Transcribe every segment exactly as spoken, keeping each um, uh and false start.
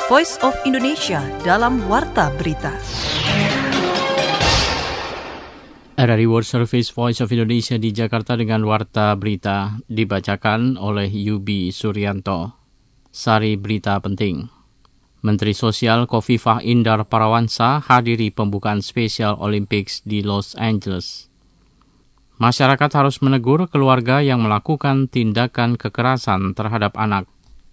Voice of Indonesia dalam Warta Berita. R R I World Service Voice of Indonesia di Jakarta dengan Warta Berita dibacakan oleh Yubi Suryanto. Sari berita penting. Menteri Sosial Khofifah Indar Parawansa hadiri pembukaan Special Olympics di Los Angeles. Masyarakat harus menegur keluarga yang melakukan tindakan kekerasan terhadap anak.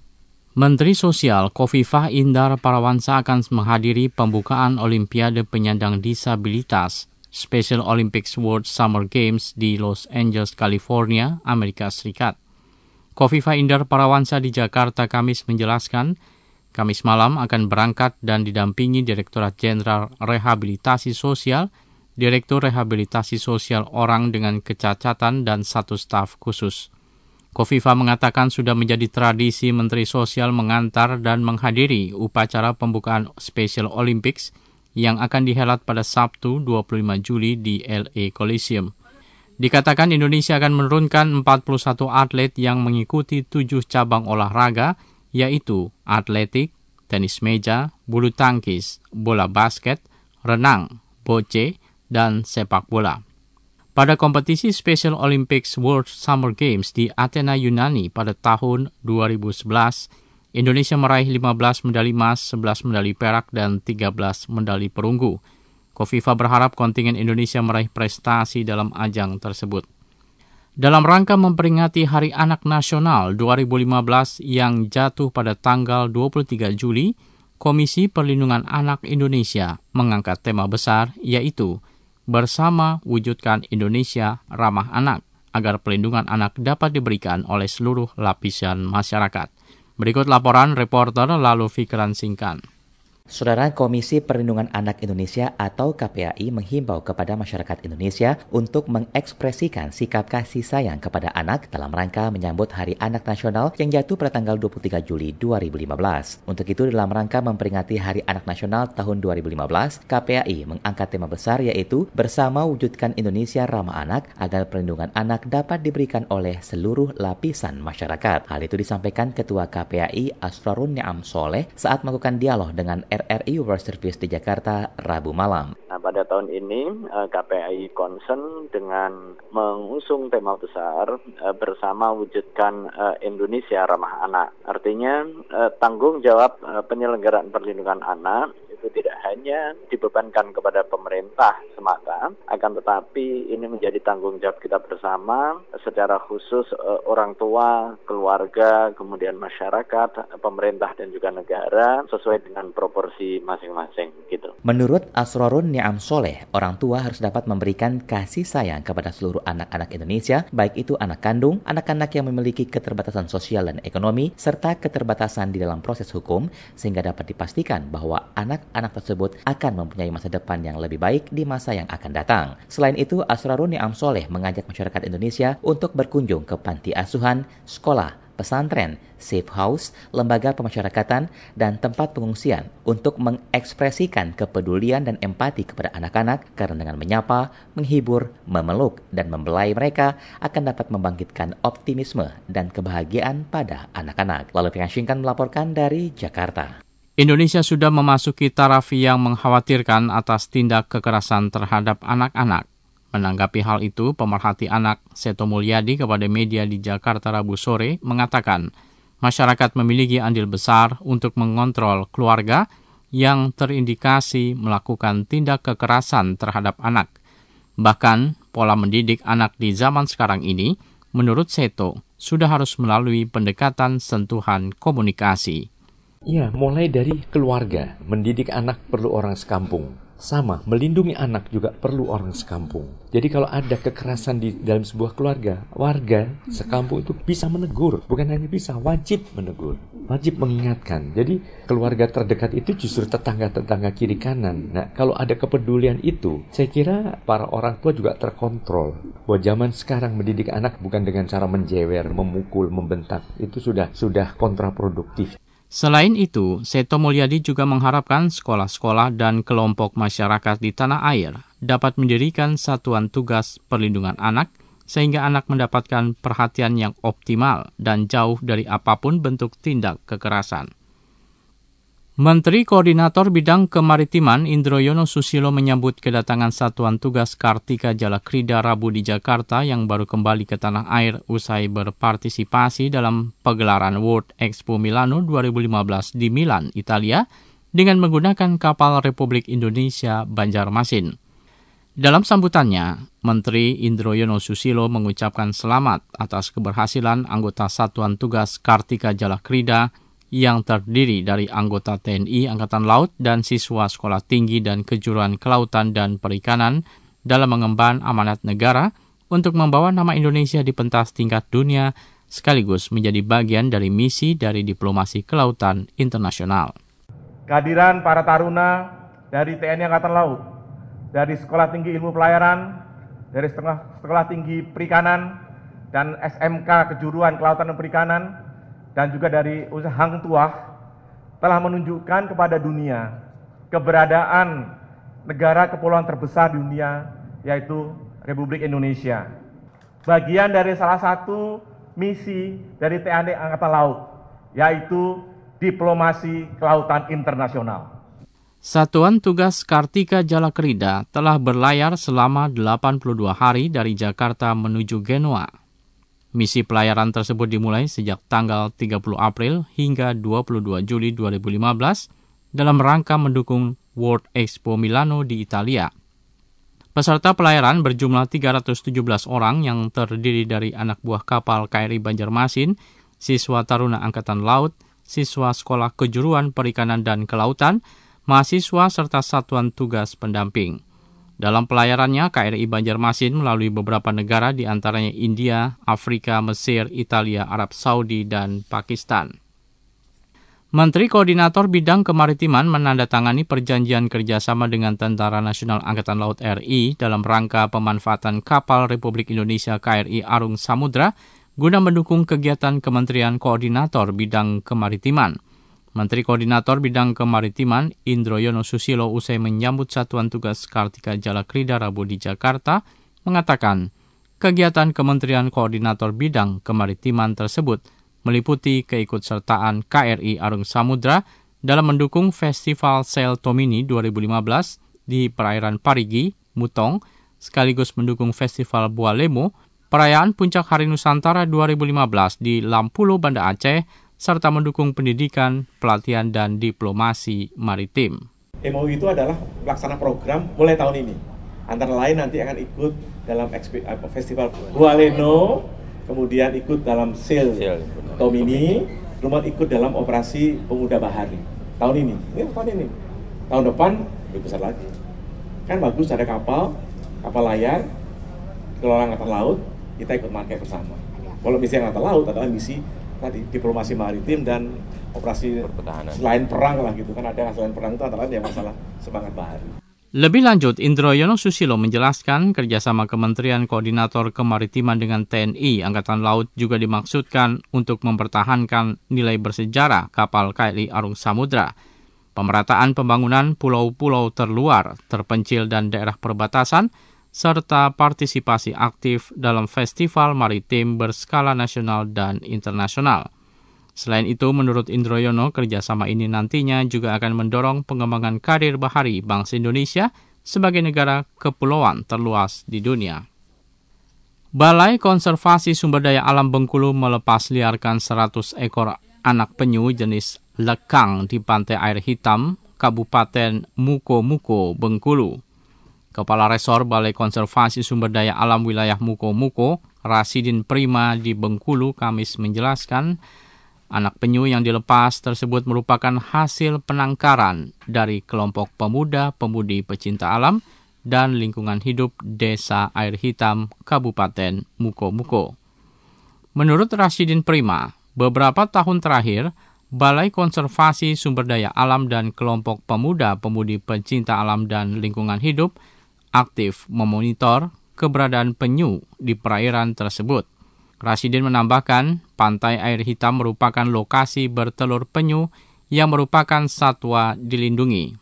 Menteri Sosial Khofifah Indar Parawansa akan menghadiri pembukaan Olimpiade Penyandang Disabilitas Special Olympics World Summer Games di Los Angeles, California, Amerika Serikat. Khofifah Indar Parawansa di Jakarta Kamis menjelaskan, Kamis malam akan berangkat dan didampingi Direktorat Jenderal Rehabilitasi Sosial, Direktur Rehabilitasi Sosial Orang dengan Kecacatan dan satu staf khusus. Khofifah mengatakan sudah menjadi tradisi Menteri Sosial mengantar dan menghadiri upacara pembukaan Special Olympics yang akan dihelat pada Sabtu dua puluh lima Juli di L A Coliseum. Dikatakan Indonesia akan menurunkan empat puluh satu atlet yang mengikuti tujuh cabang olahraga, yaitu atletik, tenis meja, bulu tangkis, bola basket, renang, boce, dan sepak bola. Pada kompetisi Special Olympics World Summer Games di Athena, Yunani pada tahun dua ribu sebelas, Indonesia meraih lima belas medali emas, sebelas medali perak, dan tiga belas medali perunggu. Khofifah berharap kontingen Indonesia meraih prestasi dalam ajang tersebut. Dalam rangka memperingati Hari Anak Nasional dua ribu lima belas yang jatuh pada tanggal dua puluh tiga Juli, Komisi Perlindungan Anak Indonesia mengangkat tema besar, yaitu Bersama Wujudkan Indonesia Ramah Anak, agar pelindungan anak dapat diberikan oleh seluruh lapisan masyarakat. Berikut laporan reporter Lalu Fikran Singkan. Saudara, Komisi Perlindungan Anak Indonesia atau K P A I menghimbau kepada masyarakat Indonesia untuk mengekspresikan sikap kasih sayang kepada anak dalam rangka menyambut Hari Anak Nasional yang jatuh pada tanggal dua puluh tiga Juli dua ribu lima belas. Untuk itu, dalam rangka memperingati Hari Anak Nasional tahun dua ribu lima belas, K P A I mengangkat tema besar yaitu Bersama Wujudkan Indonesia Ramah Anak, agar perlindungan anak dapat diberikan oleh seluruh lapisan masyarakat. Hal itu disampaikan Ketua K P A I Asrarun Ni'am Soleh saat melakukan dialog dengan R R I World Service di Jakarta Rabu malam. Nah, pada tahun ini K P A I concern dengan mengusung tema besar Bersama Wujudkan Indonesia Ramah Anak. Artinya tanggung jawab penyelenggaraan perlindungan anak itu tidak hanya dibebankan kepada pemerintah semata, akan tetapi ini menjadi tanggung jawab kita bersama, secara khusus orang tua, keluarga, kemudian masyarakat, pemerintah dan juga negara, sesuai dengan proporsi masing-masing gitu. Menurut Asrarun Ni'am Soleh, orang tua harus dapat memberikan kasih sayang kepada seluruh anak-anak Indonesia, baik itu anak kandung, anak-anak yang memiliki keterbatasan sosial dan ekonomi, serta keterbatasan di dalam proses hukum, sehingga dapat dipastikan bahwa anak-anak tersebut akan mempunyai masa depan yang lebih baik di masa yang akan datang. Selain itu, Asrarun Ni'am Soleh mengajak masyarakat Indonesia untuk berkunjung ke panti asuhan, sekolah, pesantren, safe house, lembaga pemasyarakatan, dan tempat pengungsian untuk mengekspresikan kepedulian dan empati kepada anak-anak, karena dengan menyapa, menghibur, memeluk, dan membelai mereka akan dapat membangkitkan optimisme dan kebahagiaan pada anak-anak. Lalu Fikran Singkan melaporkan dari Jakarta. Indonesia sudah memasuki taraf yang mengkhawatirkan atas tindak kekerasan terhadap anak-anak. Menanggapi hal itu, pemerhati anak Seto Mulyadi kepada media di Jakarta Rabu sore mengatakan, masyarakat memiliki andil besar untuk mengontrol keluarga yang terindikasi melakukan tindak kekerasan terhadap anak. Bahkan, pola mendidik anak di zaman sekarang ini, menurut Seto, sudah harus melalui pendekatan sentuhan komunikasi. Ya, mulai dari keluarga. Mendidik anak perlu orang sekampung. Sama, melindungi anak juga perlu orang sekampung. Jadi kalau ada kekerasan di dalam sebuah keluarga, warga sekampung itu bisa menegur. Bukan hanya bisa, wajib menegur. Wajib mengingatkan. Jadi keluarga terdekat itu justru tetangga-tetangga kiri kanan. Nah, kalau ada kepedulian itu, saya kira para orang tua juga terkontrol. Bahwa zaman sekarang mendidik anak bukan dengan cara menjewer, memukul, membentak. Itu sudah sudah kontraproduktif. Selain itu, Seto Mulyadi juga mengharapkan sekolah-sekolah dan kelompok masyarakat di tanah air dapat mendirikan satuan tugas perlindungan anak sehingga anak mendapatkan perhatian yang optimal dan jauh dari apapun bentuk tindak kekerasan. Menteri Koordinator Bidang Kemaritiman Indroyono Susilo menyambut kedatangan Satuan Tugas Kartika Jalakrida Rabu di Jakarta yang baru kembali ke tanah air usai berpartisipasi dalam pegelaran World Expo Milano dua ribu lima belas di Milan, Italia, dengan menggunakan kapal Republik Indonesia Banjarmasin. Dalam sambutannya, Menteri Indroyono Susilo mengucapkan selamat atas keberhasilan anggota Satuan Tugas Kartika Jalakrida yang terdiri dari anggota T N I Angkatan Laut dan siswa Sekolah Tinggi dan Kejuruan Kelautan dan Perikanan dalam mengemban amanat negara untuk membawa nama Indonesia di pentas tingkat dunia sekaligus menjadi bagian dari misi dari diplomasi kelautan internasional. Kehadiran para taruna dari T N I Angkatan Laut, dari Sekolah Tinggi Ilmu Pelayaran, dari Sekolah Tinggi Perikanan, dan S M K Kejuruan Kelautan dan Perikanan, dan juga dari usaha Hang Tuah telah menunjukkan kepada dunia keberadaan negara kepulauan terbesar di dunia, yaitu Republik Indonesia. Bagian dari salah satu misi dari T N I Angkatan Laut, yaitu diplomasi kelautan internasional. Satuan Tugas Kartika Jalakrida telah berlayar selama delapan puluh dua hari dari Jakarta menuju Genoa. Misi pelayaran tersebut dimulai sejak tanggal tiga puluh April hingga dua puluh dua Juli dua ribu lima belas dalam rangka mendukung World Expo Milano di Italia. Peserta pelayaran berjumlah tiga ratus tujuh belas orang yang terdiri dari anak buah kapal K R I Banjarmasin, siswa taruna Angkatan Laut, siswa Sekolah Kejuruan Perikanan dan Kelautan, mahasiswa serta satuan tugas pendamping. Dalam pelayarannya, K R I Banjarmasin melalui beberapa negara di antaranya India, Afrika, Mesir, Italia, Arab Saudi, dan Pakistan. Menteri Koordinator Bidang Kemaritiman menandatangani perjanjian kerjasama dengan Tentara Nasional Angkatan Laut R I dalam rangka pemanfaatan kapal Republik Indonesia K R I Arung Samudra guna mendukung kegiatan Kementerian Koordinator Bidang Kemaritiman. Menteri Koordinator Bidang Kemaritiman Indroyono Susilo usai menyambut Satuan Tugas Kartika Jalakrida Rabu di Jakarta mengatakan kegiatan Kementerian Koordinator Bidang Kemaritiman tersebut meliputi keikutsertaan K R I Arung Samudra dalam mendukung Festival Sail Tomini dua ribu lima belas di perairan Parigi, Mutong, sekaligus mendukung Festival Buah Lemo, perayaan Puncak Hari Nusantara dua ribu lima belas di Lampulo, Banda Aceh, serta mendukung pendidikan, pelatihan, dan diplomasi maritim. M O U itu adalah pelaksana program mulai tahun ini. Antara lain nanti akan ikut dalam Festival Buah Leno, kemudian ikut dalam Sail Tomini, kemudian ikut dalam operasi Pemuda Bahari. Tahun ini, ini tahun ini. Tahun depan lebih besar lagi. Kan bagus ada kapal, kapal layar, kelola Angkatan Laut, kita ikut market bersama. Kalau misi Angkatan Laut adalah misi tadi diplomasi maritim dan operasi pertahanan. Selain perang lah gitu kan, ada selain perang itu antara lain yang masalah semangat bahari. Lebih lanjut, Indroyono Susilo menjelaskan kerjasama Kementerian Koordinator Kemaritiman dengan T N I Angkatan Laut juga dimaksudkan untuk mempertahankan nilai bersejarah kapal K R I Arung Samudra, pemerataan pembangunan pulau-pulau terluar, terpencil dan daerah perbatasan, serta partisipasi aktif dalam festival maritim berskala nasional dan internasional. Selain itu, menurut Indroyono, kerjasama ini nantinya juga akan mendorong pengembangan karir bahari bangsa Indonesia sebagai negara kepulauan terluas di dunia. Balai Konservasi Sumber Daya Alam Bengkulu melepas liarkan seratus ekor anak penyu jenis lekang di Pantai Air Hitam, Kabupaten Muko-Muko, Bengkulu. Kepala Resor Balai Konservasi Sumber Daya Alam Wilayah Muko-Muko, Rasidin Prima di Bengkulu, Kamis menjelaskan, anak penyu yang dilepas tersebut merupakan hasil penangkaran dari kelompok pemuda-pemudi pecinta alam dan lingkungan hidup Desa Air Hitam, Kabupaten Muko-Muko. Menurut Rasidin Prima, beberapa tahun terakhir, Balai Konservasi Sumber Daya Alam dan kelompok pemuda-pemudi pecinta alam dan lingkungan hidup aktif memonitor keberadaan penyu di perairan tersebut. Rasidin menambahkan, Pantai Air Hitam merupakan lokasi bertelur penyu yang merupakan satwa dilindungi.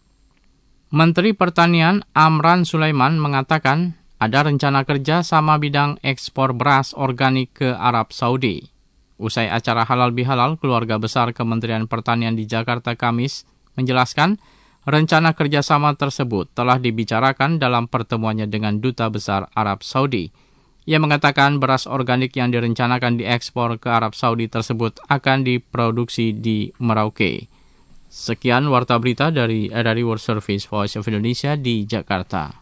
Menteri Pertanian Amran Sulaiman mengatakan ada rencana kerja sama bidang ekspor beras organik ke Arab Saudi. Usai acara halal bihalal, keluarga besar Kementerian Pertanian di Jakarta Kamis menjelaskan rencana kerjasama tersebut telah dibicarakan dalam pertemuannya dengan Duta Besar Arab Saudi. Ia mengatakan beras organik yang direncanakan diekspor ke Arab Saudi tersebut akan diproduksi di Merauke. Sekian Warta Berita dari R R I World Service Voice of Indonesia di Jakarta.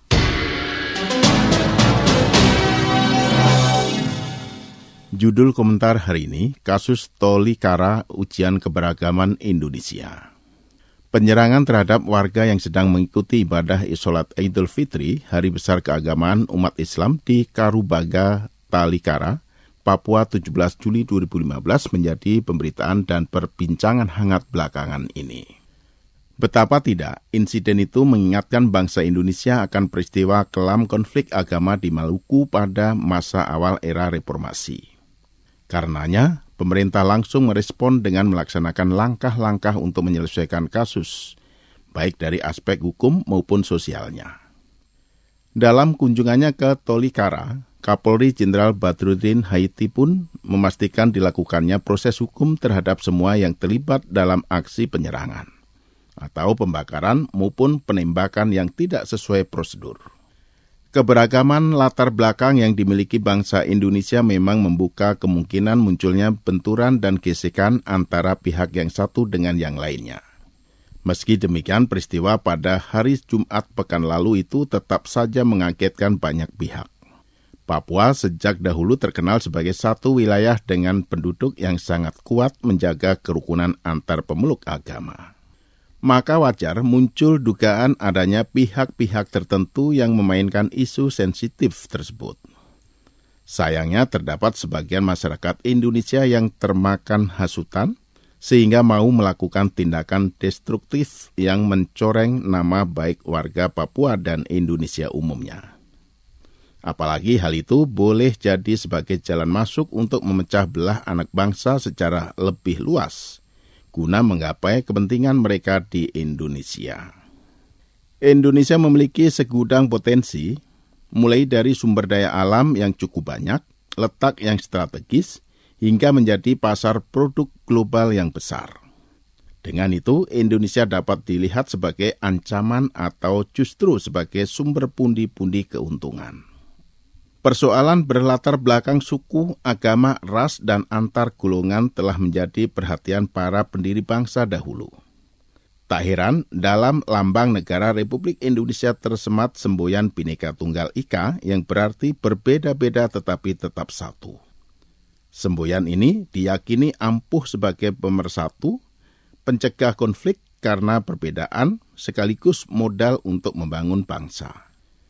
Judul komentar hari ini, kasus Tolikara ujian keberagaman Indonesia. Penyerangan terhadap warga yang sedang mengikuti ibadah Isolat Idul Fitri, Hari Besar Keagamaan Umat Islam di Karubaga, Tolikara, Papua tujuh belas Juli dua ribu lima belas menjadi pemberitaan dan perbincangan hangat belakangan ini. Betapa tidak, insiden itu mengingatkan bangsa Indonesia akan peristiwa kelam konflik agama di Maluku pada masa awal era reformasi. Karenanya, pemerintah langsung merespon dengan melaksanakan langkah-langkah untuk menyelesaikan kasus, baik dari aspek hukum maupun sosialnya. Dalam kunjungannya ke Tolikara, Kapolri Jenderal Badrudin Haiti pun memastikan dilakukannya proses hukum terhadap semua yang terlibat dalam aksi penyerangan, atau pembakaran maupun penembakan yang tidak sesuai prosedur. Keberagaman latar belakang yang dimiliki bangsa Indonesia memang membuka kemungkinan munculnya benturan dan gesekan antara pihak yang satu dengan yang lainnya. Meski demikian, peristiwa pada hari Jumat pekan lalu itu tetap saja mengagetkan banyak pihak. Papua sejak dahulu terkenal sebagai satu wilayah dengan penduduk yang sangat kuat menjaga kerukunan antar pemeluk agama. Maka wajar muncul dugaan adanya pihak-pihak tertentu yang memainkan isu sensitif tersebut. Sayangnya terdapat sebagian masyarakat Indonesia yang termakan hasutan sehingga mau melakukan tindakan destruktif yang mencoreng nama baik warga Papua dan Indonesia umumnya. Apalagi hal itu boleh jadi sebagai jalan masuk untuk memecah belah anak bangsa secara lebih luas, guna menggapai kepentingan mereka di Indonesia. Indonesia memiliki segudang potensi, mulai dari sumber daya alam yang cukup banyak, letak yang strategis, hingga menjadi pasar produk global yang besar. Dengan itu, Indonesia dapat dilihat sebagai ancaman atau justru sebagai sumber pundi-pundi keuntungan. Persoalan berlatar belakang suku, agama, ras, dan antar golongan telah menjadi perhatian para pendiri bangsa dahulu. Tak heran, dalam lambang negara Republik Indonesia tersemat semboyan Bhinneka Tunggal Ika yang berarti berbeda-beda tetapi tetap satu. Semboyan ini diyakini ampuh sebagai pemersatu, pencegah konflik karena perbedaan, sekaligus modal untuk membangun bangsa.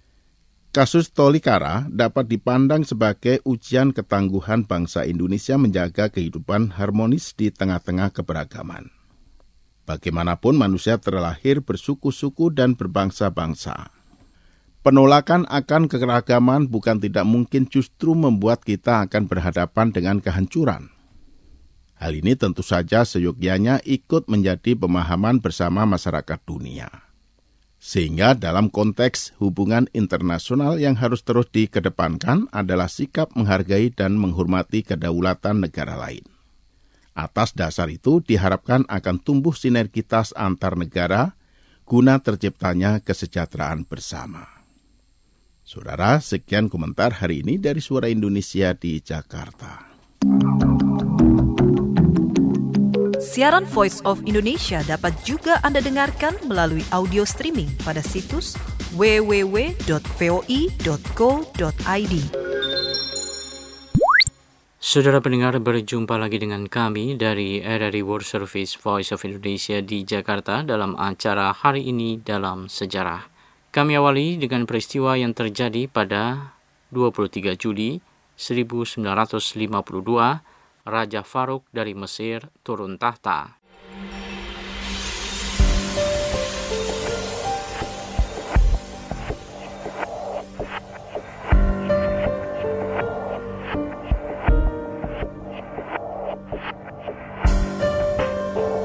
Kasus Tolikara dapat dipandang sebagai ujian ketangguhan bangsa Indonesia menjaga kehidupan harmonis di tengah-tengah keberagaman. Bagaimanapun manusia terlahir bersuku-suku dan berbangsa-bangsa. Penolakan akan keberagaman bukan tidak mungkin justru membuat kita akan berhadapan dengan kehancuran. Hal ini tentu saja seyogyanya ikut menjadi pemahaman bersama masyarakat dunia. Sehingga dalam konteks hubungan internasional yang harus terus dikedepankan adalah sikap menghargai dan menghormati kedaulatan negara lain. Atas dasar itu diharapkan akan tumbuh sinergitas antar negara guna terciptanya kesejahteraan bersama. Saudara, sekian komentar hari ini dari Suara Indonesia di Jakarta. Siaran Voice of Indonesia dapat juga Anda dengarkan melalui audio streaming pada situs w w w dot voi dot co dot i d. Saudara pendengar, berjumpa lagi dengan kami dari R R I World Service Voice of Indonesia di Jakarta dalam acara Hari Ini Dalam Sejarah. Kami awali dengan peristiwa yang terjadi pada dua puluh tiga Juli seribu sembilan ratus lima puluh dua, Raja Farouk dari Mesir turun tahta.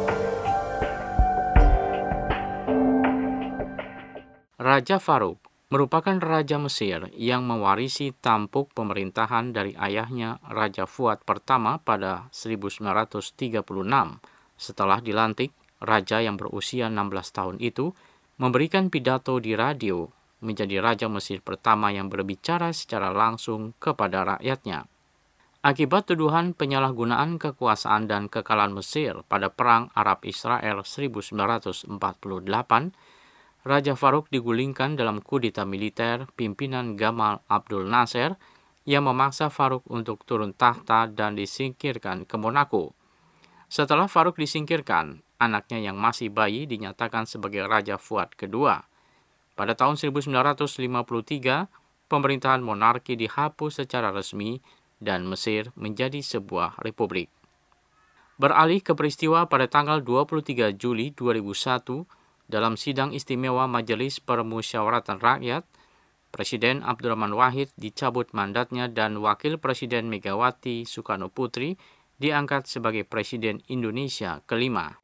Raja Farouk merupakan Raja Mesir yang mewarisi tampuk pemerintahan dari ayahnya Raja Fuad pertama pada seribu sembilan ratus tiga puluh enam. Setelah dilantik, raja yang berusia enam belas tahun itu memberikan pidato di radio, menjadi Raja Mesir pertama yang berbicara secara langsung kepada rakyatnya. Akibat tuduhan penyalahgunaan kekuasaan dan kekalahan Mesir pada Perang Arab-Israel seribu sembilan ratus empat puluh delapan, Raja Farouk digulingkan dalam kudeta militer pimpinan Gamal Abdul Nasser yang memaksa Farouk untuk turun tahta dan disingkirkan ke Monaco. Setelah Farouk disingkirkan, anaknya yang masih bayi dinyatakan sebagai Raja Fuad kedua. Pada tahun seribu sembilan ratus lima puluh tiga, pemerintahan monarki dihapus secara resmi dan Mesir menjadi sebuah republik. Beralih ke peristiwa pada tanggal dua puluh tiga Juli dua ribu satu, dalam sidang istimewa Majelis Permusyawaratan Rakyat, Presiden Abdurrahman Wahid dicabut mandatnya dan Wakil Presiden Megawati Soekarno Putri diangkat sebagai Presiden Indonesia kelima.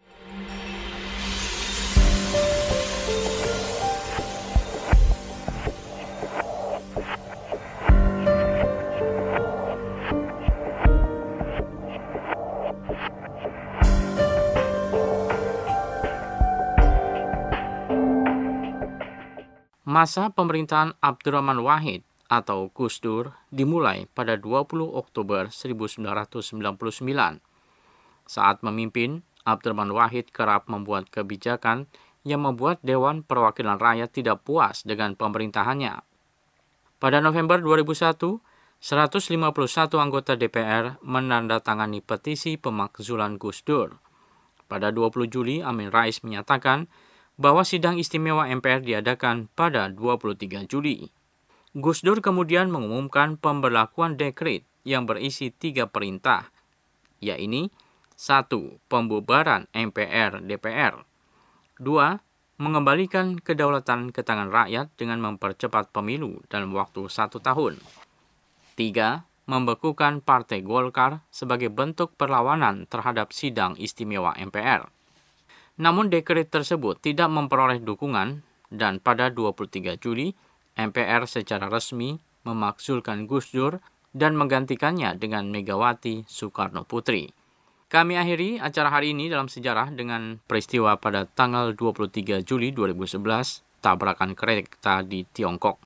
Masa pemerintahan Abdurrahman Wahid atau Gus Dur dimulai pada dua puluh Oktober seribu sembilan ratus sembilan puluh sembilan. Saat memimpin, Abdurrahman Wahid kerap membuat kebijakan yang membuat Dewan Perwakilan Rakyat tidak puas dengan pemerintahannya. Pada November dua ribu satu, seratus lima puluh satu anggota D P R menandatangani petisi pemakzulan Gus Dur. Pada dua puluh Juli, Amin Rais menyatakan bahwa sidang istimewa M P R diadakan pada dua puluh tiga Juli. Gus Dur kemudian mengumumkan pemberlakuan dekret yang berisi tiga perintah, yaitu satu. Pembubaran M P R D P R. dua. Mengembalikan kedaulatan ke tangan rakyat dengan mempercepat pemilu dalam waktu satu tahun. tiga. Membekukan Partai Golkar sebagai bentuk perlawanan terhadap sidang istimewa M P R. Namun dekret tersebut tidak memperoleh dukungan dan pada dua puluh tiga Juli, M P R secara resmi memakzulkan Gus Dur dan menggantikannya dengan Megawati Soekarno Putri. Kami akhiri acara hari ini dalam sejarah dengan peristiwa pada tanggal dua puluh tiga Juli dua ribu sebelas, tabrakan kereta di Tiongkok.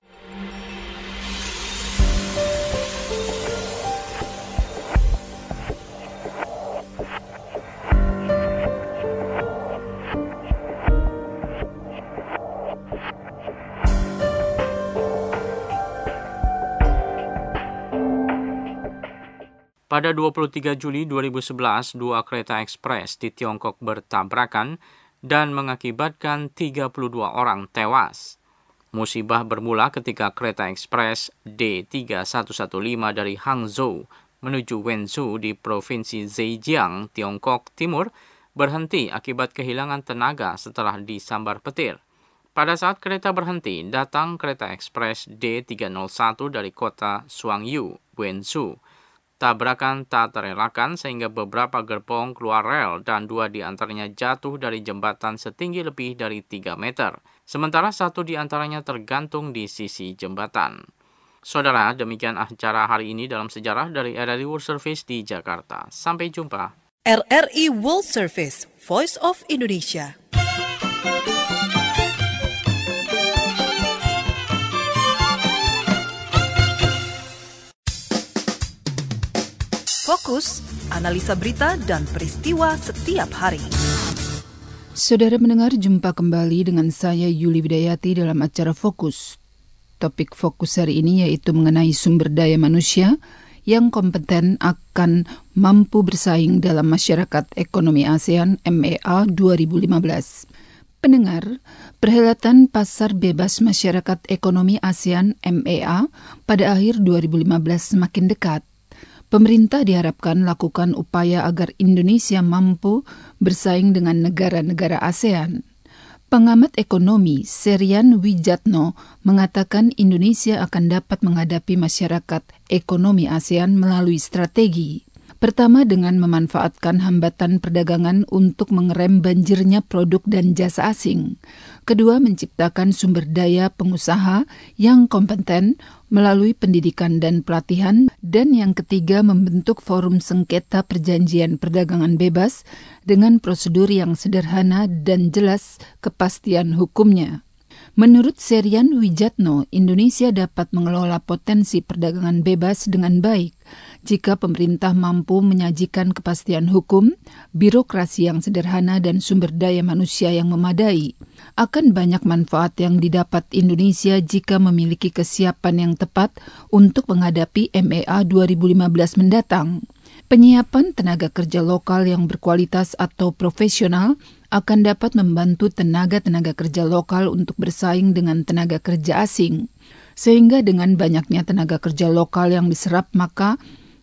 Pada dua puluh tiga Juli dua ribu sebelas, dua kereta ekspres di Tiongkok bertabrakan dan mengakibatkan tiga puluh dua orang tewas. Musibah bermula ketika kereta ekspres D tiga satu satu lima dari Hangzhou menuju Wenzhou di Provinsi Zhejiang, Tiongkok Timur, berhenti akibat kehilangan tenaga setelah disambar petir. Pada saat kereta berhenti, datang kereta ekspres D tiga nol satu dari kota Shuangyu, Wenzhou. Tabrakan tak terelakkan sehingga beberapa gerbong keluar rel dan dua di antaranya jatuh dari jembatan setinggi lebih dari tiga meter. Sementara satu di antaranya tergantung di sisi jembatan. Saudara, demikian acara hari ini dalam sejarah dari R R I World Service di Jakarta. Sampai jumpa. R R I World Service, Voice of Indonesia. Fokus, analisa berita dan peristiwa setiap hari. Saudara mendengar, jumpa kembali dengan saya Yuli Widayati dalam acara Fokus. Topik fokus hari ini yaitu mengenai sumber daya manusia yang kompeten akan mampu bersaing dalam Masyarakat Ekonomi ASEAN M E A dua ribu lima belas. Pendengar, perhelatan Pasar Bebas Masyarakat Ekonomi ASEAN M E A pada akhir dua ribu lima belas semakin dekat. Pemerintah diharapkan lakukan upaya agar Indonesia mampu bersaing dengan negara-negara ASEAN. Pengamat ekonomi Serian Wijatno mengatakan Indonesia akan dapat menghadapi masyarakat ekonomi ASEAN melalui strategi. Pertama, dengan memanfaatkan hambatan perdagangan untuk mengerem banjirnya produk dan jasa asing. Kedua, menciptakan sumber daya pengusaha yang kompeten melalui pendidikan dan pelatihan. Dan yang ketiga, membentuk forum sengketa perjanjian perdagangan bebas dengan prosedur yang sederhana dan jelas kepastian hukumnya. Menurut Serian Wijatno, Indonesia dapat mengelola potensi perdagangan bebas dengan baik jika pemerintah mampu menyajikan kepastian hukum, birokrasi yang sederhana, dan sumber daya manusia yang memadai. Akan banyak manfaat yang didapat Indonesia jika memiliki kesiapan yang tepat untuk menghadapi M E A dua ribu lima belas mendatang. Penyiapan tenaga kerja lokal yang berkualitas atau profesional akan dapat membantu tenaga-tenaga kerja lokal untuk bersaing dengan tenaga kerja asing. Sehingga dengan banyaknya tenaga kerja lokal yang diserap, maka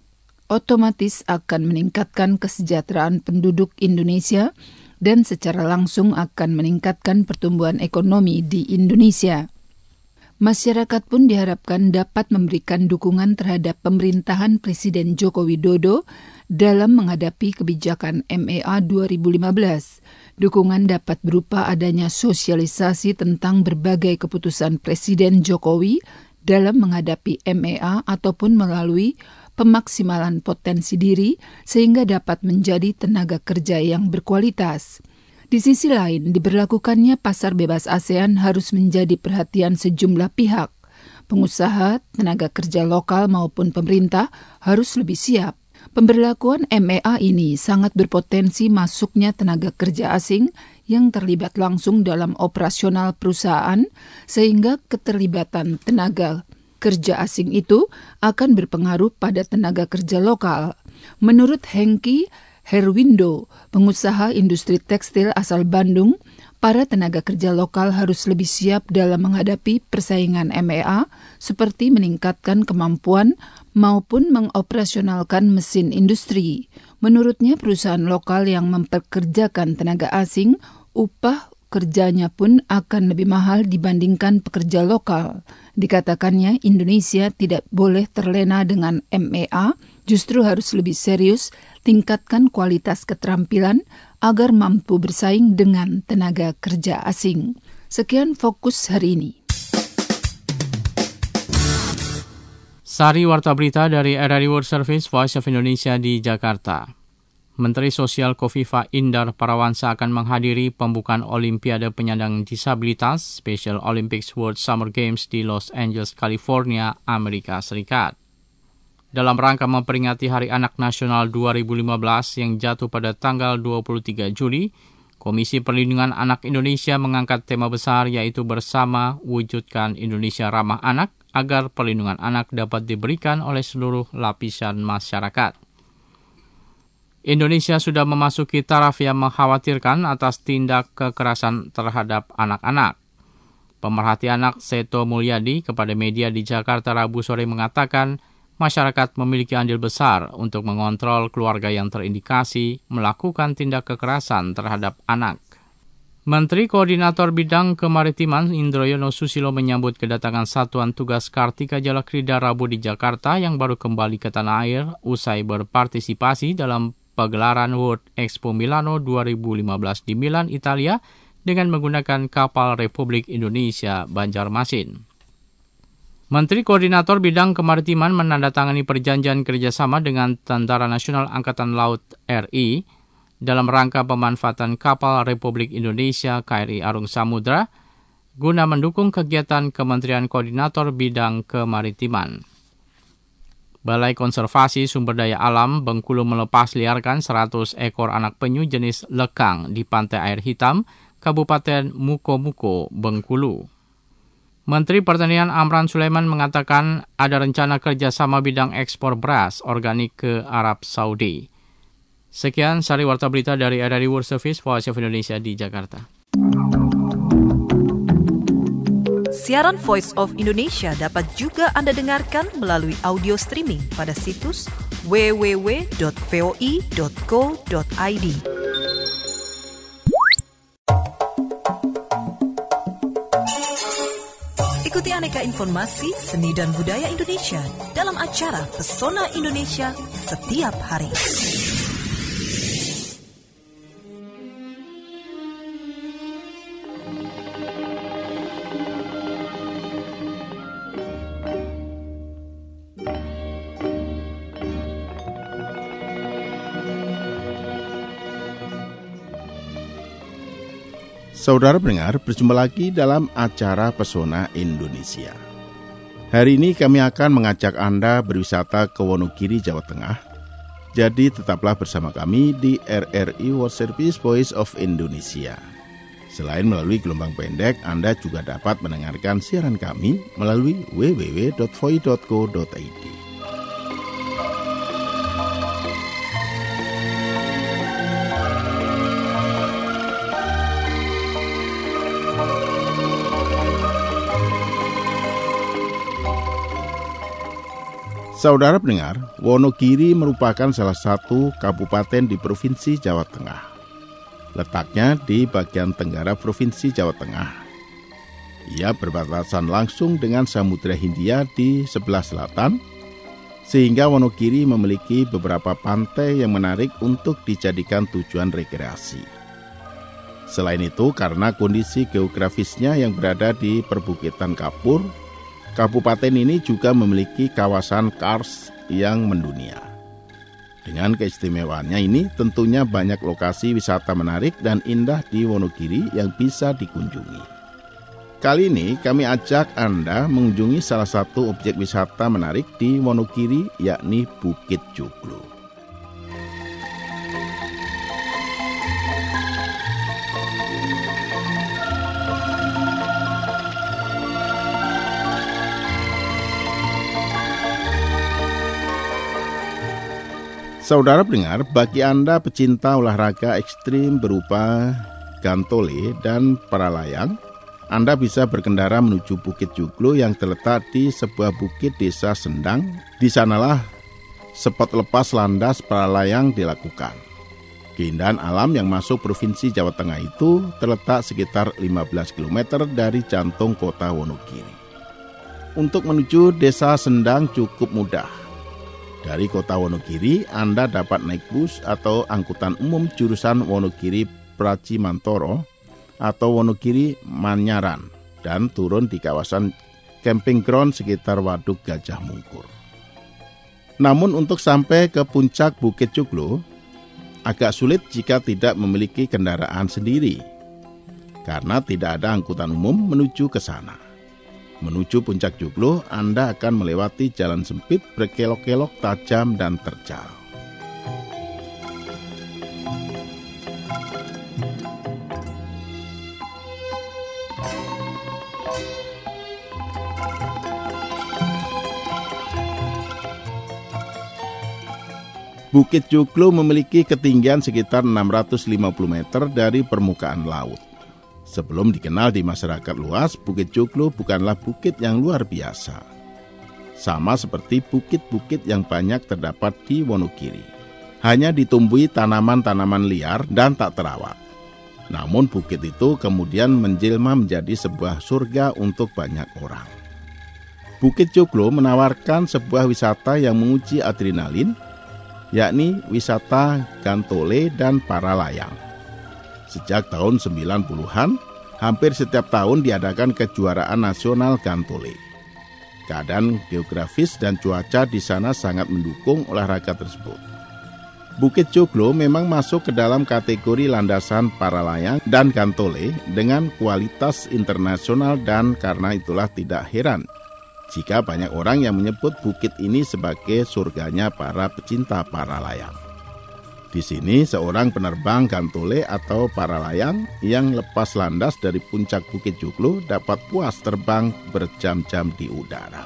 otomatis akan meningkatkan kesejahteraan penduduk Indonesia dan secara langsung akan meningkatkan pertumbuhan ekonomi di Indonesia. Masyarakat pun diharapkan dapat memberikan dukungan terhadap pemerintahan Presiden Joko Widodo dalam menghadapi kebijakan M E A dua ribu lima belas. Dukungan dapat berupa adanya sosialisasi tentang berbagai keputusan Presiden Jokowi dalam menghadapi M E A ataupun melalui pemaksimalan potensi diri sehingga dapat menjadi tenaga kerja yang berkualitas. Di sisi lain, diberlakukannya pasar bebas ASEAN harus menjadi perhatian sejumlah pihak. Pengusaha, tenaga kerja lokal maupun pemerintah harus lebih siap. Pemberlakuan M E A ini sangat berpotensi masuknya tenaga kerja asing yang terlibat langsung dalam operasional perusahaan, sehingga keterlibatan tenaga kerja asing itu akan berpengaruh pada tenaga kerja lokal. Menurut Hengki Herwindo, pengusaha industri tekstil asal Bandung, para tenaga kerja lokal harus lebih siap dalam menghadapi persaingan M E A, seperti meningkatkan kemampuan maupun mengoperasionalkan mesin industri. Menurutnya, perusahaan lokal yang mempekerjakan tenaga asing, upah kerjanya pun akan lebih mahal dibandingkan pekerja lokal. Dikatakannya, Indonesia tidak boleh terlena dengan M E A, justru harus lebih serius tingkatkan kualitas keterampilan agar mampu bersaing dengan tenaga kerja asing. Sekian Fokus hari ini. Sari Warta Berita dari R R I World Service Voice of Indonesia di Jakarta. Menteri Sosial Kofifa Indar Parawansa akan menghadiri pembukaan Olimpiade Penyandang Disabilitas Special Olympics World Summer Games di Los Angeles, California, Amerika Serikat. Dalam rangka memperingati Hari Anak Nasional dua ribu lima belas yang jatuh pada tanggal dua puluh tiga Juli, Komisi Perlindungan Anak Indonesia mengangkat tema besar yaitu Bersama Wujudkan Indonesia Ramah Anak agar perlindungan anak dapat diberikan oleh seluruh lapisan masyarakat. Indonesia sudah memasuki taraf yang mengkhawatirkan atas tindak kekerasan terhadap anak-anak. Pemerhati anak Seto Mulyadi kepada media di Jakarta Rabu sore mengatakan, masyarakat memiliki andil besar untuk mengontrol keluarga yang terindikasi melakukan tindak kekerasan terhadap anak. Menteri Koordinator Bidang Kemaritiman Indroyono Susilo menyambut kedatangan Satuan Tugas Kartika Jalakrida Rabu di Jakarta yang baru kembali ke tanah air usai berpartisipasi dalam pagelaran World Expo Milano dua ribu lima belas di Milan, Italia dengan menggunakan kapal Republik Indonesia Banjarmasin. Menteri Koordinator Bidang Kemaritiman menandatangani perjanjian kerjasama dengan Tentara Nasional Angkatan Laut R I dalam rangka pemanfaatan kapal Republik Indonesia K R I Arung Samudra guna mendukung kegiatan Kementerian Koordinator Bidang Kemaritiman. Balai Konservasi Sumber Daya Alam Bengkulu melepas liarkan seratus ekor anak penyu jenis lekang di Pantai Air Hitam, Kabupaten Mukomuko, Bengkulu. Menteri Pertanian Amran Sulaiman mengatakan ada rencana kerjasama bidang ekspor beras organik ke Arab Saudi. Sekian Sari Warta Berita dari R R I World Service Voice of Indonesia di Jakarta. Siaran Voice of Indonesia dapat juga Anda dengarkan melalui audio streaming pada situs w w w dot voi dot co dot i d. Ikuti aneka informasi seni dan budaya Indonesia dalam acara Pesona Indonesia setiap hari. Saudara pendengar, berjumpa lagi dalam acara Pesona Indonesia. Hari ini kami akan mengajak Anda berwisata ke Wonogiri, Jawa Tengah. Jadi tetaplah bersama kami di R R I World Service Voice of Indonesia. Selain melalui gelombang pendek, Anda juga dapat mendengarkan siaran kami melalui w w w dot voi dot co dot i d. Saudara pendengar, Wonogiri merupakan salah satu kabupaten di Provinsi Jawa Tengah. Letaknya di bagian tenggara Provinsi Jawa Tengah. Ia berbatasan langsung dengan Samudra Hindia di sebelah selatan, sehingga Wonogiri memiliki beberapa pantai yang menarik untuk dijadikan tujuan rekreasi. Selain itu, karena kondisi geografisnya yang berada di perbukitan kapur, kabupaten ini juga memiliki kawasan kars yang mendunia. Dengan keistimewaannya ini, tentunya banyak lokasi wisata menarik dan indah di Wonogiri yang bisa dikunjungi. Kali ini kami ajak Anda mengunjungi salah satu objek wisata menarik di Wonogiri, yakni Bukit Joglo. Saudara pendengar, bagi Anda pecinta olahraga ekstrim berupa gantole dan para layang, Anda bisa berkendara menuju Bukit Joglo yang terletak di sebuah bukit desa Sendang. Di sanalah spot lepas landas para layang dilakukan. Keindahan alam yang masuk Provinsi Jawa Tengah itu terletak sekitar lima belas kilometer dari jantung kota Wonogiri. Untuk menuju desa Sendang cukup mudah. Dari kota Wonogiri, Anda dapat naik bus atau angkutan umum jurusan Wonogiri Pracimantoro atau Wonogiri Manyaran dan turun di kawasan camping ground sekitar Waduk Gajah Mungkur. Namun untuk sampai ke puncak Bukit Joglo, agak sulit jika tidak memiliki kendaraan sendiri, karena tidak ada angkutan umum menuju ke sana. Menuju puncak Joglo, Anda akan melewati jalan sempit berkelok-kelok tajam dan terjal. Bukit Joglo memiliki ketinggian sekitar enam ratus lima puluh meter dari permukaan laut. Sebelum dikenal di masyarakat luas, Bukit Joglo bukanlah bukit yang luar biasa. Sama seperti bukit-bukit yang banyak terdapat di Wonogiri. Hanya ditumbuhi tanaman-tanaman liar dan tak terawat. Namun bukit itu kemudian menjelma menjadi sebuah surga untuk banyak orang. Bukit Joglo menawarkan sebuah wisata yang menguji adrenalin, yakni wisata gantole dan para layang. Sejak tahun sembilan puluhan, hampir setiap tahun diadakan kejuaraan nasional gantole. Keadaan geografis dan cuaca di sana sangat mendukung olahraga tersebut. Bukit Joglo memang masuk ke dalam kategori landasan para layang dan gantole dengan kualitas internasional, dan karena itulah tidak heran jika banyak orang yang menyebut bukit ini sebagai surganya para pecinta para layang. Di sini seorang penerbang gantole atau para layang yang lepas landas dari puncak Bukit Joglo dapat puas terbang berjam-jam di udara.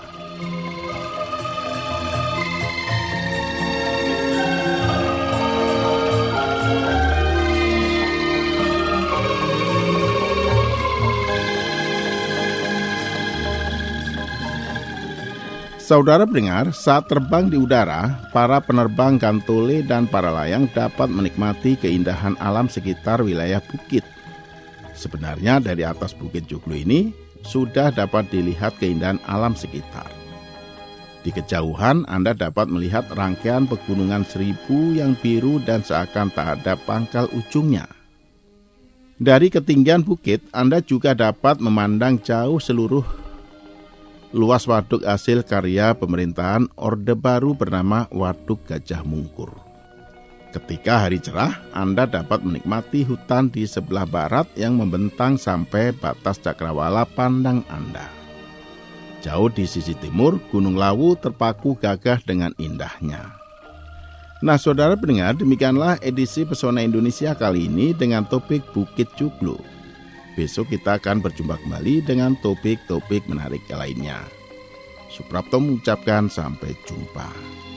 Saudara pendengar, saat terbang di udara, para penerbang gantole dan para layang dapat menikmati keindahan alam sekitar wilayah bukit. Sebenarnya dari atas Bukit Joglo ini sudah dapat dilihat keindahan alam sekitar. Di kejauhan Anda dapat melihat rangkaian pegunungan seribu yang biru dan seakan tak ada pangkal ujungnya. Dari ketinggian bukit, Anda juga dapat memandang jauh seluruh luas waduk hasil karya pemerintahan Orde Baru bernama Waduk Gajah Mungkur. Ketika hari cerah, Anda dapat menikmati hutan di sebelah barat yang membentang sampai batas cakrawala pandang Anda. Jauh di sisi timur, Gunung Lawu terpaku gagah dengan indahnya. Nah, saudara pendengar, demikianlah edisi Pesona Indonesia kali ini dengan topik Bukit Joglo. Besok kita akan berjumpa kembali dengan topik-topik menarik lainnya. Suprapto mengucapkan sampai jumpa.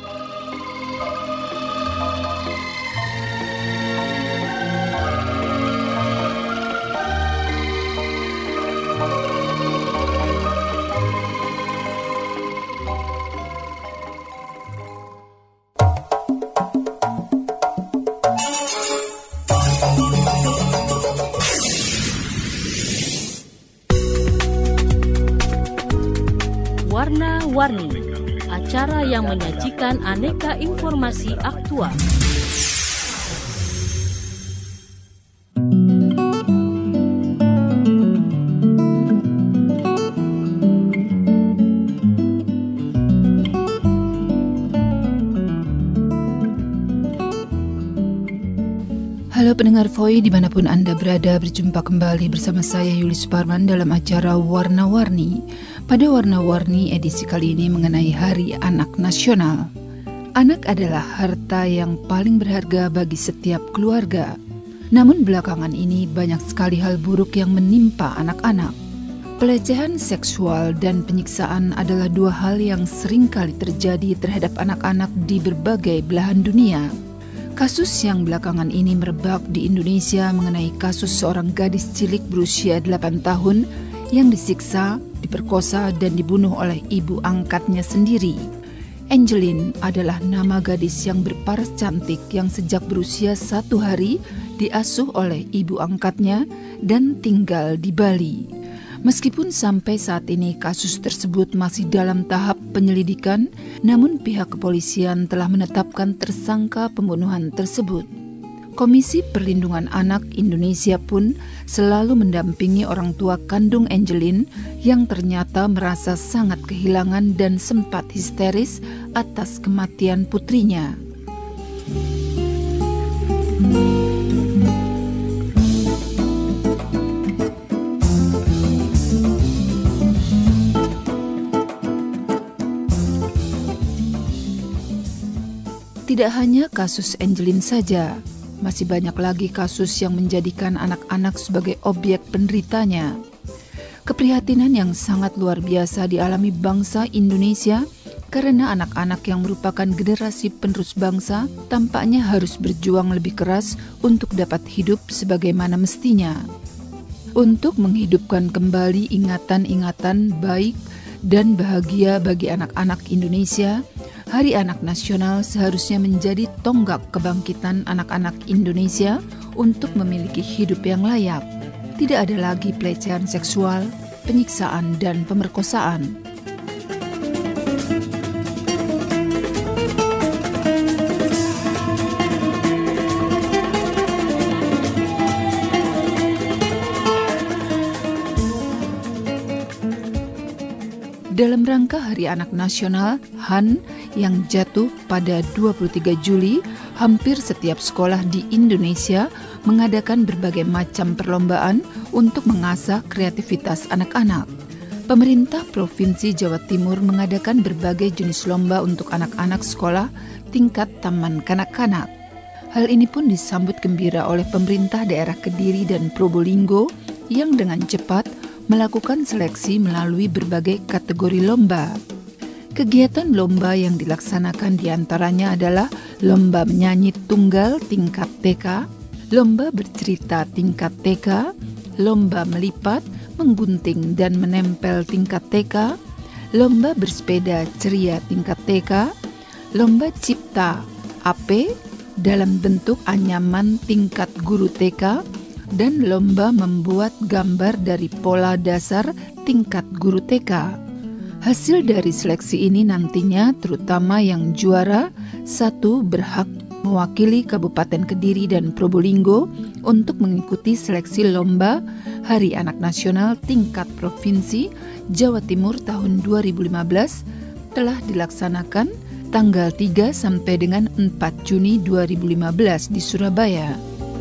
Warna-Warni, acara yang menyajikan aneka informasi aktual. Halo pendengar V O I dimanapun Anda berada, berjumpa kembali bersama saya Yuli Suparman dalam acara Warna-Warni. Pada Warna-Warni edisi kali ini mengenai Hari Anak Nasional. Anak adalah harta yang paling berharga bagi setiap keluarga. Namun belakangan ini banyak sekali hal buruk yang menimpa anak-anak. Pelecehan seksual dan penyiksaan adalah dua hal yang sering kali terjadi terhadap anak-anak di berbagai belahan dunia. Kasus yang belakangan ini merebak di Indonesia mengenai kasus seorang gadis cilik berusia delapan tahun yang disiksa, diperkosa, dan dibunuh oleh ibu angkatnya sendiri. Angeline adalah nama gadis yang berparas cantik yang sejak berusia satu hari diasuh oleh ibu angkatnya dan tinggal di Bali. Meskipun sampai saat ini kasus tersebut masih dalam tahap penyelidikan, namun pihak kepolisian telah menetapkan tersangka pembunuhan tersebut. Komisi Perlindungan Anak Indonesia pun selalu mendampingi orang tua kandung Angeline yang ternyata merasa sangat kehilangan dan sempat histeris atas kematian putrinya. Tidak hanya kasus Angeline saja, masih banyak lagi kasus yang menjadikan anak-anak sebagai objek penderitanya. Keprihatinan yang sangat luar biasa dialami bangsa Indonesia karena anak-anak yang merupakan generasi penerus bangsa tampaknya harus berjuang lebih keras untuk dapat hidup sebagaimana mestinya. Untuk menghidupkan kembali ingatan-ingatan baik dan bahagia bagi anak-anak Indonesia, Hari Anak Nasional seharusnya menjadi tonggak kebangkitan anak-anak Indonesia untuk memiliki hidup yang layak. Tidak ada lagi pelecehan seksual, penyiksaan, dan pemerkosaan. Dalam rangka Hari Anak Nasional, H A N, yang jatuh pada dua puluh tiga Juli, hampir setiap sekolah di Indonesia mengadakan berbagai macam perlombaan untuk mengasah kreativitas anak-anak. Pemerintah Provinsi Jawa Timur mengadakan berbagai jenis lomba untuk anak-anak sekolah tingkat taman kanak-kanak. Hal ini pun disambut gembira oleh pemerintah daerah Kediri dan Probolinggo yang dengan cepat melakukan seleksi melalui berbagai kategori lomba. Kegiatan lomba yang dilaksanakan diantaranya adalah lomba menyanyi tunggal tingkat T K, lomba bercerita tingkat T K, lomba melipat, menggunting dan menempel tingkat T K, lomba bersepeda ceria tingkat T K, lomba cipta A P dalam bentuk anyaman tingkat guru T K, dan lomba membuat gambar dari pola dasar tingkat guru T K. Hasil dari seleksi ini nantinya terutama yang juara satu berhak mewakili Kabupaten Kediri dan Probolinggo untuk mengikuti seleksi lomba Hari Anak Nasional tingkat Provinsi Jawa Timur tahun dua ribu lima belas telah dilaksanakan tanggal tiga sampai dengan empat Juni dua ribu lima belas di Surabaya.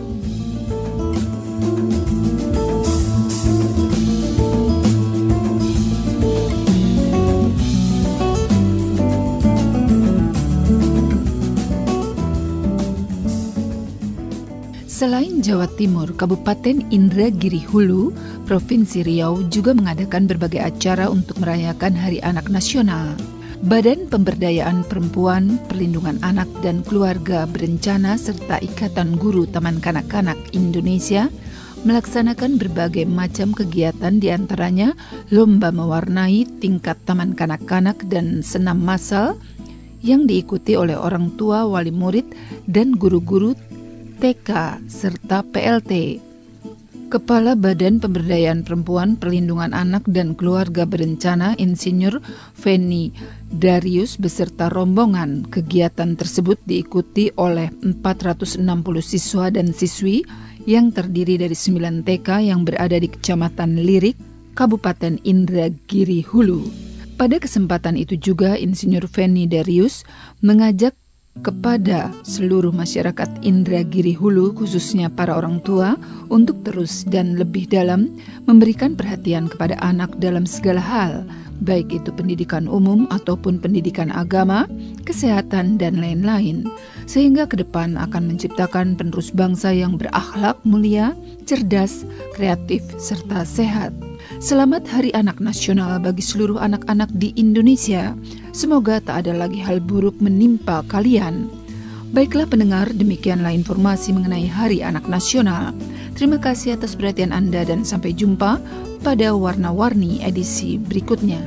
Selain Jawa Timur, Kabupaten Indragiri Hulu, Provinsi Riau juga mengadakan berbagai acara untuk merayakan Hari Anak Nasional. Badan Pemberdayaan Perempuan, Perlindungan Anak dan Keluarga Berencana serta Ikatan Guru Taman Kanak-Kanak Indonesia melaksanakan berbagai macam kegiatan, diantaranya lomba mewarnai tingkat taman kanak-kanak dan senam massal yang diikuti oleh orang tua, wali murid, dan guru-guru T K serta P L T. Kepala Badan Pemberdayaan Perempuan, Perlindungan Anak dan Keluarga Berencana, Insinyur Feni Darius beserta rombongan. Kegiatan tersebut diikuti oleh empat ratus enam puluh siswa dan siswi yang terdiri dari sembilan T K yang berada di Kecamatan Lirik, Kabupaten Indragiri Hulu. Pada kesempatan itu juga Insinyur Feni Darius mengajak kepada seluruh masyarakat Indragiri Hulu, khususnya para orang tua, untuk terus dan lebih dalam memberikan perhatian kepada anak dalam segala hal, baik itu pendidikan umum ataupun pendidikan agama, kesehatan, dan lain-lain, sehingga ke depan akan menciptakan penerus bangsa yang berakhlak mulia, cerdas, kreatif, serta sehat. Selamat Hari Anak Nasional bagi seluruh anak-anak di Indonesia. Semoga tak ada lagi hal buruk menimpa kalian. Baiklah pendengar, demikianlah informasi mengenai Hari Anak Nasional. Terima kasih atas perhatian Anda dan sampai jumpa pada Warna-Warni edisi berikutnya.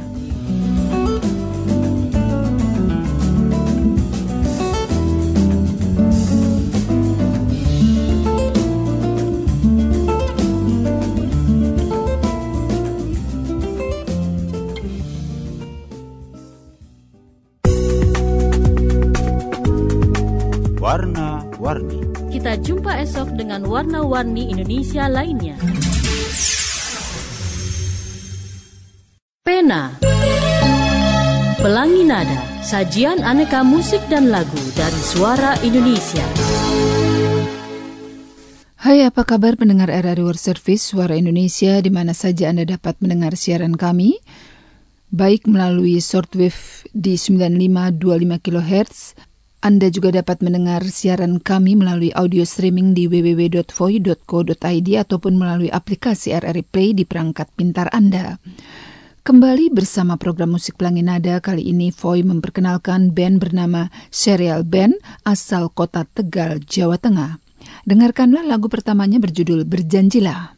Warna-Warni. Kita jumpa esok dengan warna-warni Indonesia lainnya. Pena, Pelangi Nada, sajian aneka musik dan lagu dari suara Indonesia. Hai, apa kabar pendengar R R I World Service Suara Indonesia di mana saja Anda dapat mendengar siaran kami, baik melalui shortwave di sembilan lima dua lima kilohertz. Anda juga dapat mendengar siaran kami melalui audio streaming di w w w dot v o i dot co dot i d ataupun melalui aplikasi R R I Play di perangkat pintar Anda. Kembali bersama program musik Pelangi Nada, kali ini V O I memperkenalkan band bernama Serial Band asal kota Tegal, Jawa Tengah. Dengarkanlah lagu pertamanya berjudul Berjanjilah.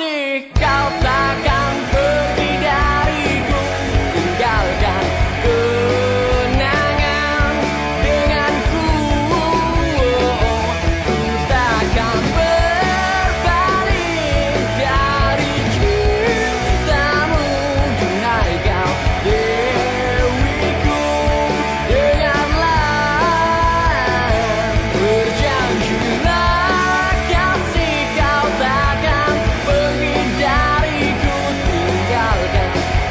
kasih, kau takkan pergi dariku, tinggalkan kenangan denganku. Ku takkan berpaling dari cintamu, duhai kau dewiku. Dengarlah, berjanjilah kasih, kau takkan pergi dariku, tinggalkan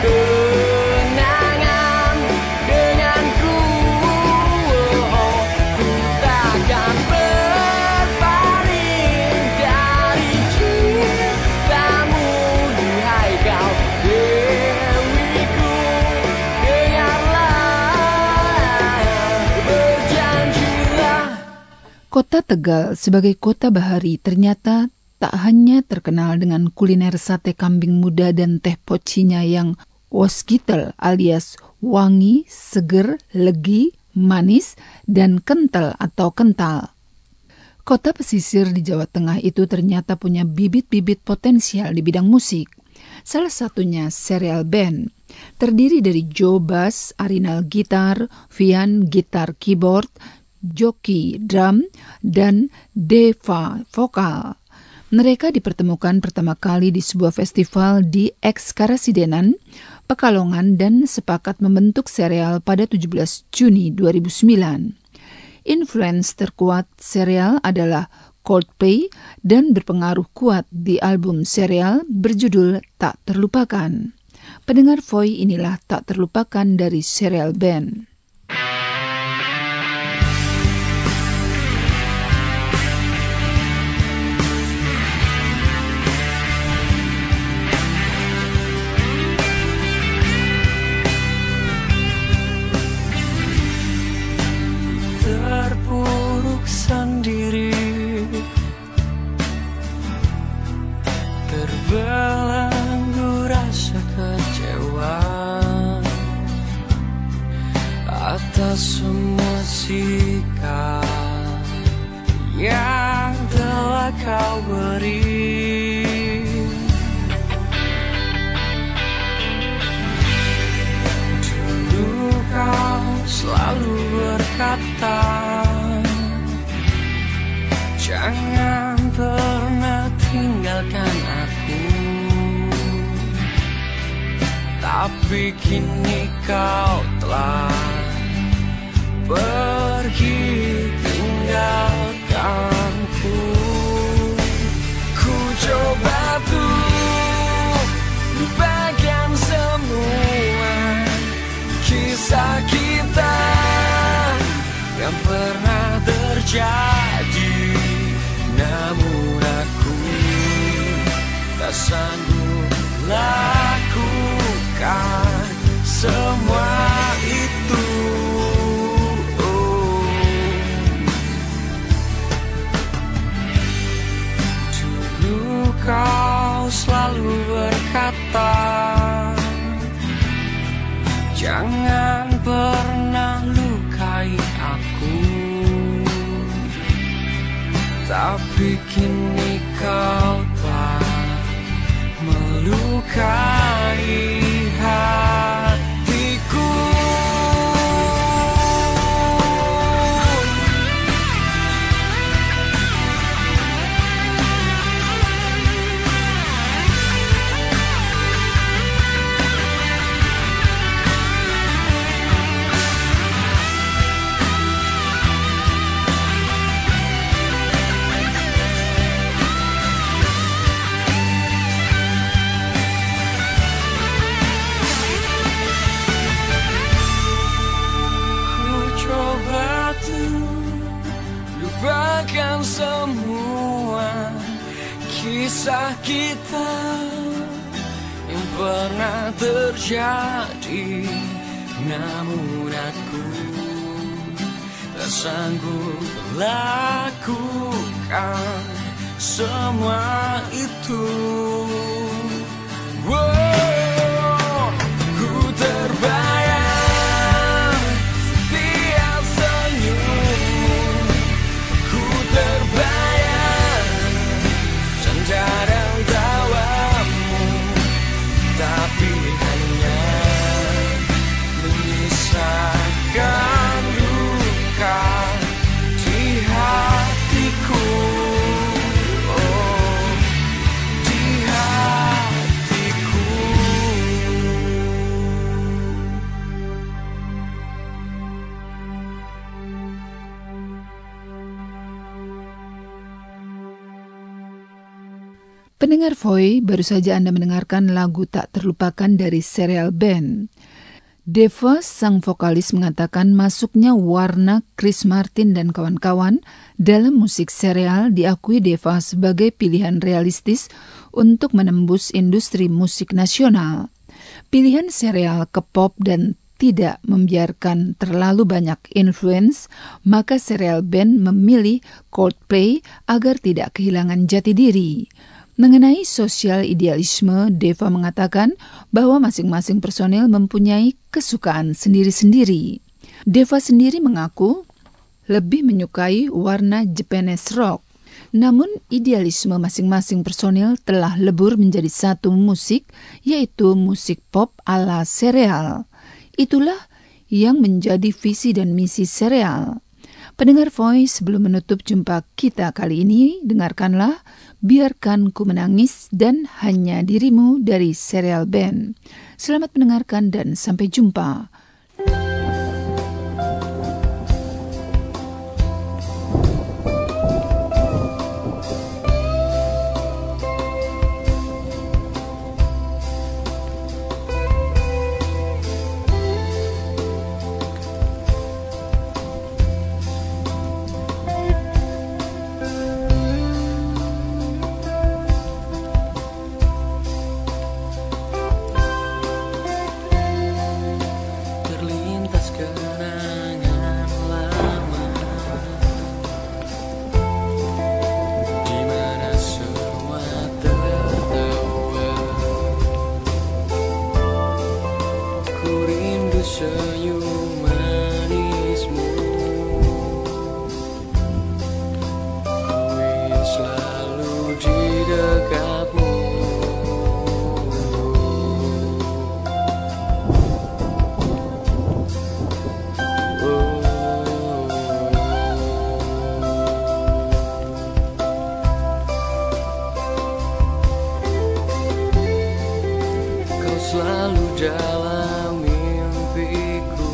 kenangan denganku. Ku takkan berpaling dari cintamu, duhai kau dewiku. Dengarlah, berjanjilah. Kota Tegal sebagai kota bahari ternyata tak hanya terkenal dengan kuliner sate kambing muda dan teh pocinya yang wasgitel alias wangi, seger, legi, manis, dan kental atau kental. Kota pesisir di Jawa Tengah itu ternyata punya bibit-bibit potensial di bidang musik. Salah satunya Serial Band. Terdiri dari Joe bass, Arinal gitar, Vian gitar keyboard, Joki drum, dan Deva vokal. Mereka dipertemukan pertama kali di sebuah festival di Ekskarasidenan, Pekalongan, dan sepakat membentuk serial pada tujuh belas Juni dua ribu sembilan. Influence terkuat serial adalah Coldplay dan berpengaruh kuat di album serial berjudul Tak Terlupakan. Pendengar Voi, inilah Tak Terlupakan dari Serial Band. Terpuruk sendiri, terbelenggu rasa kecewa atas semua sikap yang telah kau beri. Dulu kau selalu berkata, jangan pernah tinggalkan aku. Tapi kini kau telah pergi tinggalkanku. Ku coba tuh lupakan semua kisah kita yang pernah terjadi, namun aku tak sanggup lakukan semua itu. Oh. Dulu kau selalu berkata, jangan pernah lukai aku. Tapi kini kau telah melukai hatiku. Lupakan semua kisah kita yang pernah terjadi, namun aku tak sanggup lakukan semua itu. Wow, ku terbayang setiap senyum, ku terbayang canda dan tawa. Pendengar Voi, baru saja Anda mendengarkan lagu Tak Terlupakan dari Serial Band. Deva, sang vokalis, mengatakan masuknya warna Chris Martin dan kawan-kawan dalam musik serial diakui Deva sebagai pilihan realistis untuk menembus industri musik nasional. Pilihan serial ke pop dan tidak membiarkan terlalu banyak influence, maka Serial Band memilih Coldplay agar tidak kehilangan jati diri. Mengenai sosial idealisme, Deva mengatakan bahwa masing-masing personil mempunyai kesukaan sendiri-sendiri. Deva sendiri mengaku lebih menyukai warna Japanese rock. Namun idealisme masing-masing personil telah lebur menjadi satu musik, yaitu musik pop ala serial. Itulah yang menjadi visi dan misi serial. Pendengar Voice, sebelum menutup jumpa kita kali ini, dengarkanlah Biarkan Ku Menangis dan Hanya Dirimu dari Serial Band. Selamat mendengarkan dan sampai jumpa. Dalam mimpiku,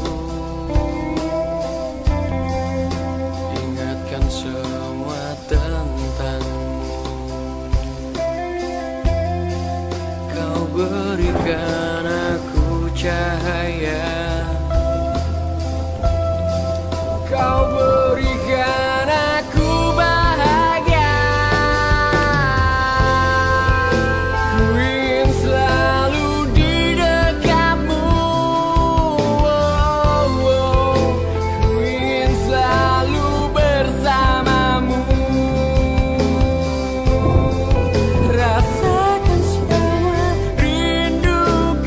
ingatkan semua tentangmu. Kau berikan aku cahaya, kau berikan aku bahagia. Ku ingin selalu di dekatmu, oh, oh. Ku ingin selalu bersamamu. Rasakan semua rinduku.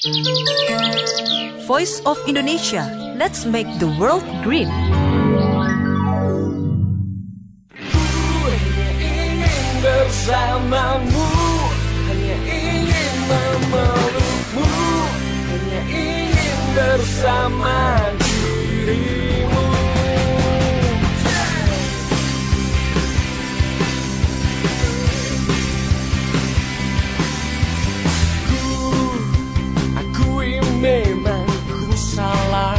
Voice of Indonesia, let's make the world green. Bersamamu, hanya ingin memelukmu, hanya ingin bersama dirimu. Ku akui memang ku salah,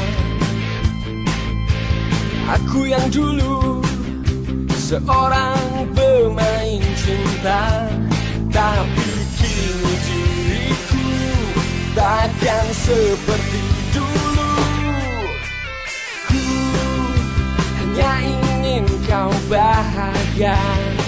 aku yang dulu seorang pemain cinta, tapi kini diriku takkan seperti dulu. Ku hanya ingin kau bahagia,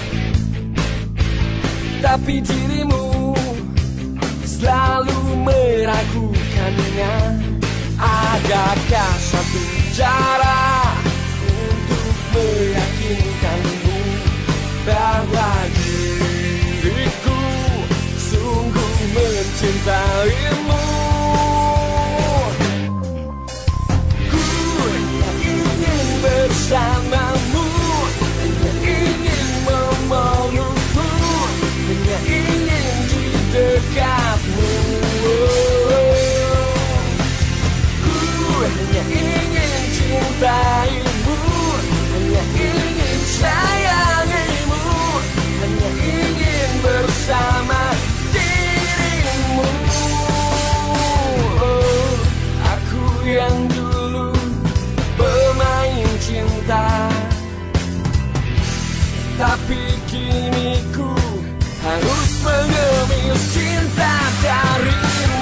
tapi dirimu selalu meragukannya. Adakah satu cara untuk meyakinkanmu bahwa diriku sungguh mencintaimu? Ku hanya ingin bersamamu, hanya ingin memelukmu, hanya ingin di dekatmu. Ku hanya ingin cintaimu, hanya ingin sayangimu, hanya ingin bersama dirimu. Oh, aku yang dulu pemain cinta, tapi kini ku harus mengemis cinta darimu.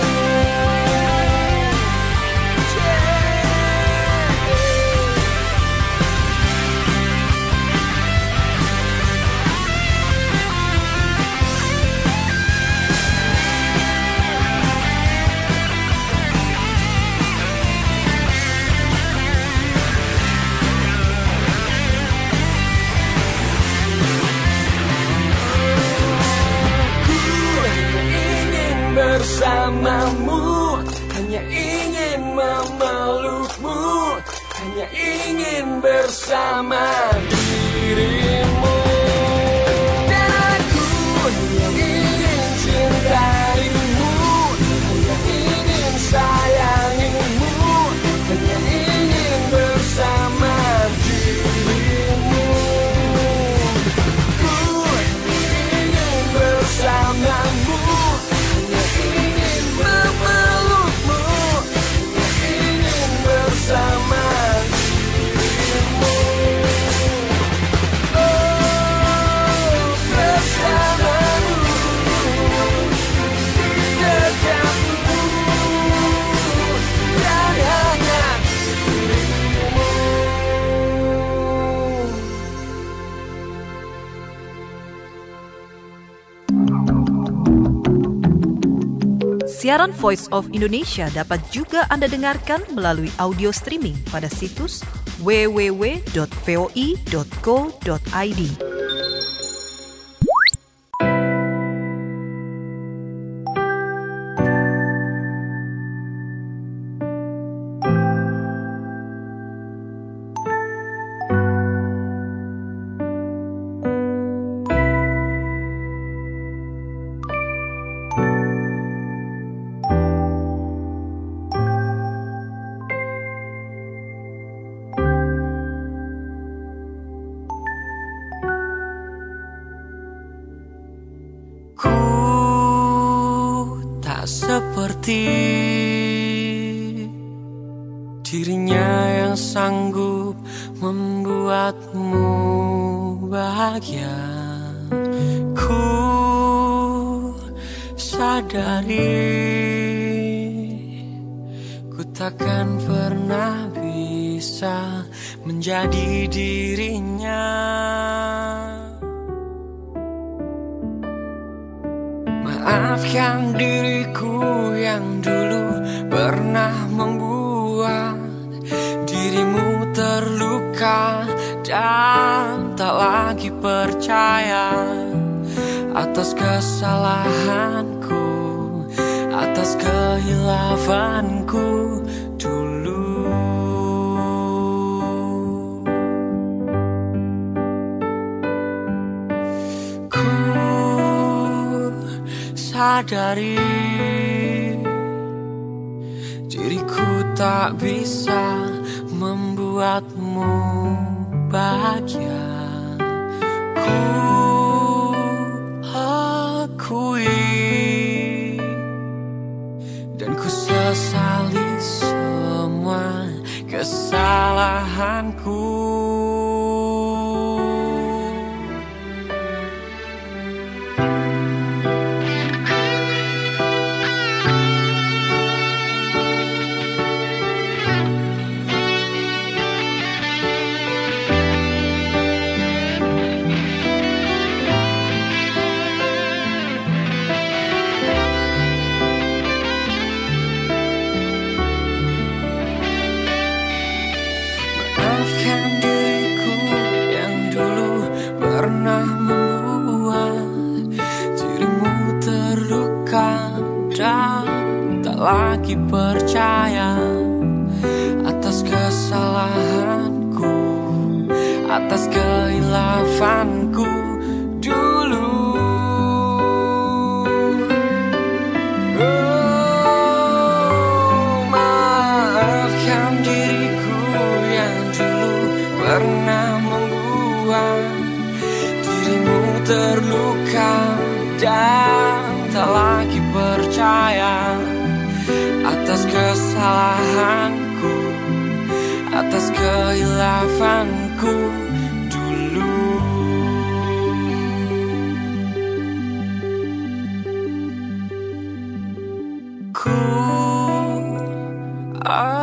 Bersamamu, hanya ingin memelukmu, hanya ingin bersama dirimu. Dan aku hanya ingin cintaimu, hanya ingin sayangimu, hanya ingin bersama dirimu. Ku hanya ingin bersamamu, memelukmu, ingin bersama dirimu. Oh, bersamamu, di dekatmu, dan hanya dirimu. Siaran Voice of Indonesia dapat juga Anda dengarkan melalui audio streaming pada situs w w w dot voi dot co dot i d. Seperti dirinya yang sanggup membuatmu bahagia. Ku sadari ku takkan pernah bisa menjadi dirinya. Maafkan diriku yang dulu pernah membuat dirimu terluka dan tak lagi percaya atas kesalahanku, atas kehilanganmu. kehilafanku dulu. Ku sadari diriku tak bisa membuatmu bahagia. Ku akui dan ku sesali semua kesalahanku. Lagi percaya atas kesalahanku, atas kehilafanku dulu. Oh, maafkan diriku yang dulu pernah membuat dirimu terluka dan tak lagi percaya atas kesalahanku, atas kehilafanku dulu. Ku